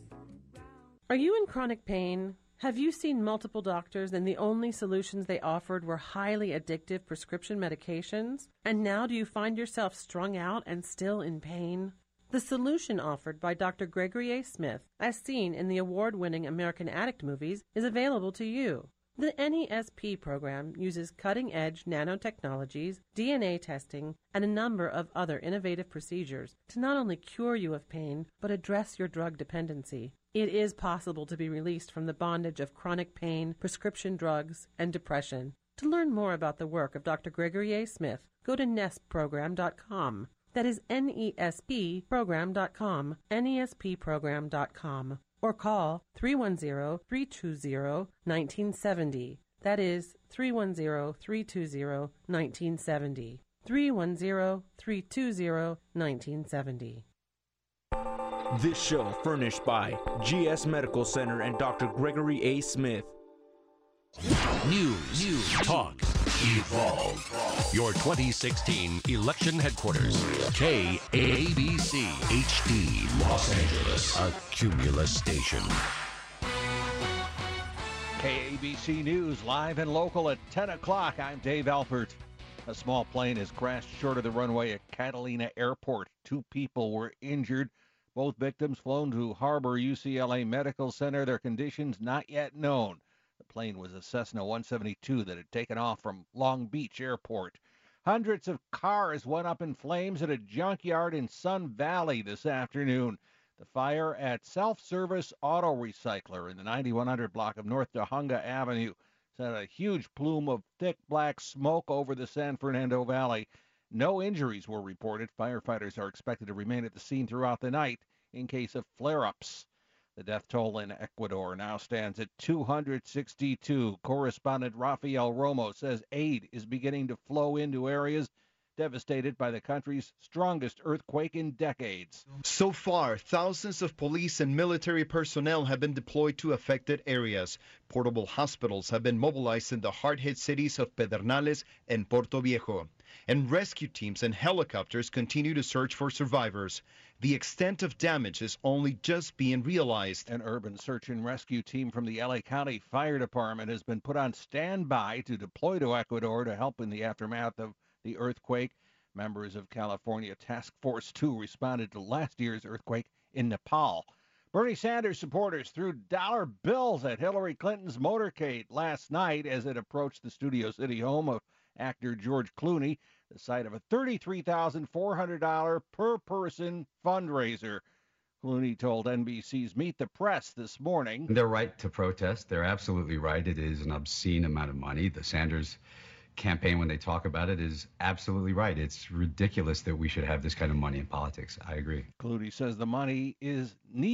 Are you in chronic pain? Have you seen multiple doctors and the only solutions they offered were highly addictive prescription medications? And now do you find yourself strung out and still in pain? The solution offered by Dr. Gregory A. Smith, as seen in the award-winning American Addict movies, is available to you. The NESP program uses cutting-edge nanotechnologies, DNA testing, and a number of other innovative procedures to not only cure you of pain, but address your drug dependency. It is possible to be released from the bondage of chronic pain, prescription drugs, and depression. To learn more about the work of Dr. Gregory A. Smith, go to nespprogram.com. That is NESPprogram.com, NESPprogram.com. Or call 310-320-1970. That is 310-320-1970. 310-320-1970. This show furnished by GS Medical Center and Dr. Gregory A. Smith. News, talk, evolve. Your 2016 election headquarters. KABC HD, Los Angeles, a Cumulus station. KABC News, live and local at 10 o'clock. I'm Dave Alpert. A small plane has crashed short of the runway at Catalina Airport. 2 people were injured. Both victims flown to Harbor UCLA Medical Center. Their conditions not yet known. The plane was a Cessna 172 that had taken off from Long Beach Airport. Hundreds of cars went up in flames at a junkyard in Sun Valley this afternoon. The fire at Self-Service Auto Recycler in the 9100 block of North Tujunga Avenue sent a huge plume of thick black smoke over the San Fernando Valley. No injuries were reported. Firefighters are expected to remain at the scene throughout the night in case of flare-ups. The death toll in Ecuador now stands at 262. Correspondent Rafael Romo says aid is beginning to flow into areas devastated by the country's strongest earthquake in decades. So far, thousands of police and military personnel have been deployed to affected areas. Portable hospitals have been mobilized in the hard-hit cities of Pedernales and Puerto Viejo. And rescue teams and helicopters continue to search for survivors. The extent of damage is only just being realized. An urban search and rescue team from the LA County Fire Department has been put on standby to deploy to Ecuador to help in the aftermath of the earthquake. Members of California Task Force 2 responded to last year's earthquake in Nepal. Bernie Sanders supporters threw dollar bills at Hillary Clinton's motorcade last night as it approached the Studio City home of actor George Clooney, the site of a $33,400 per person fundraiser. Clooney told NBC's Meet the Press this morning. They're right to protest. They're absolutely right. It is an obscene amount of money. The Sanders campaign, when they talk about it, is absolutely right. It's ridiculous that we should have this kind of money in politics. I agree. Clooney says the money is needed.